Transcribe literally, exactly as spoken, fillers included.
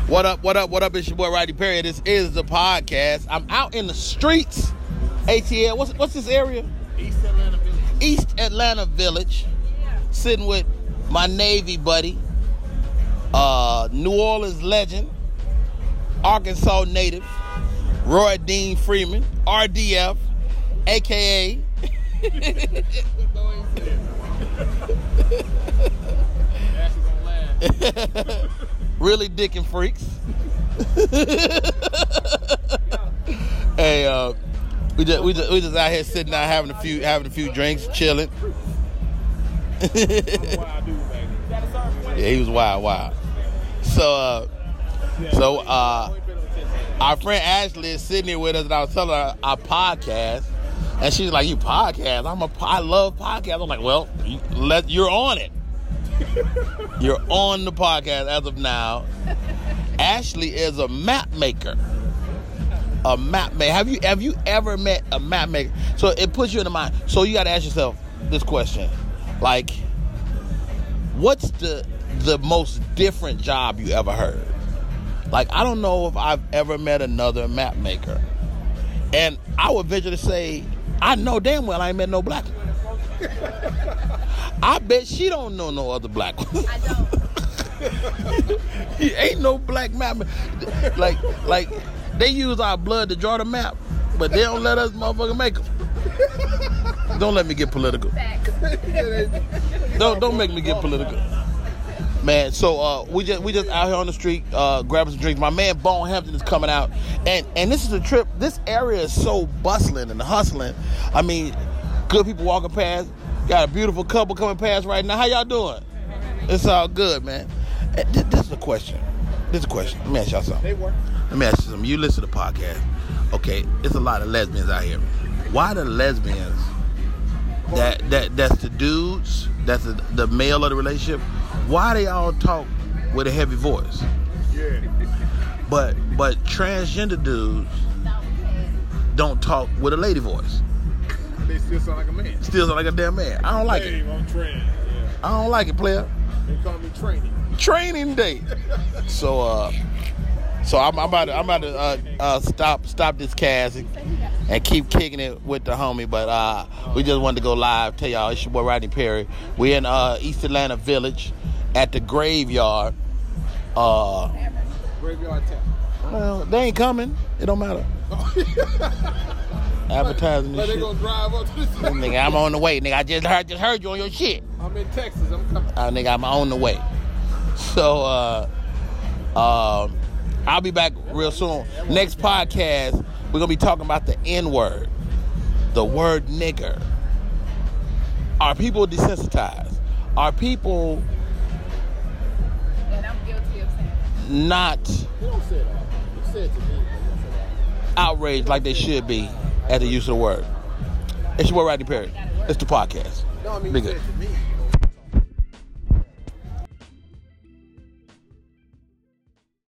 What up, what up, what up? It's your boy Rodney Perry. This is the podcast. I'm out in the streets. A T L. What's what's this area? East Atlanta Village. East Atlanta Village. Sitting with my Navy buddy, uh, New Orleans legend, Arkansas native, Roy Dean Freeman, R D F, a k a. Really dickin' freaks. Hey, uh, we just we just we just out here sitting out having a few having a few drinks, chilling. Yeah, he was wild, wild. So, uh, so uh, our friend Ashley is sitting here with us, and I was telling her our podcast, and she's like, "You podcast? I'm a I love podcasts." I'm like, "Well, you, let you're on it." You're on the podcast as of now. Ashley is a map maker. A map maker. Have you have you ever met a map maker? So it puts you in the mind. So you got to ask yourself this question: like, what's the the most different job you ever heard? Like, I don't know if I've ever met another map maker, and I would venture to say I know damn well I ain't met no black one. I bet she don't know no other black one. I don't. Ain't no black map. Like, like they use our blood to draw the map, but they don't let us motherfucking make them. Don't let me get political. Don't don't make me get political, man. So uh, we just we just out here on the street uh, grabbing some drinks. My man Bone Hampton is coming out, and and this is a trip. This area is so bustling and hustling. I mean, good people walking past. Got a beautiful couple coming past right now. How y'all doing? It's all good, man. This, this is a question. This is a question. Let me ask y'all something. They work. Let me ask you something. You listen to the podcast. Okay, there's a lot of lesbians out here. Why the lesbians that that that's the dudes, that's the, the male of the relationship, why they all talk with a heavy voice? Yeah. But but transgender dudes don't talk with a lady voice. They still sound like a man. Still sound like a damn man. I don't like it. I'm trained. Yeah. I don't like it, player. They call me training. Training day. So uh, so I'm, I'm about to I'm about to uh, uh, stop stop this cast and keep kicking it with the homie. But uh, we just wanted to go live. Tell y'all it's your boy Rodney Perry. We're in uh, East Atlanta Village at the Graveyard. Uh, Graveyard tap. well, they ain't coming. It don't matter. Advertising But this they shit. gonna drive up to the side. Nigga, I'm on the way. Nigga, I just heard just heard you on your shit. I'm in Texas. I'm coming. Uh, nigga, I'm on the way. So, uh, uh, I'll be back real soon. Next podcast, we're going to be talking about the N-word. The word nigger. Are people desensitized? Are people And I'm guilty of saying that. not You don't say that. You say it to me. But you don't say that. outraged like they should be at the use of the word? It's your boy Rodney Perry. It's the podcast. No, I mean, Be you say good. it to me.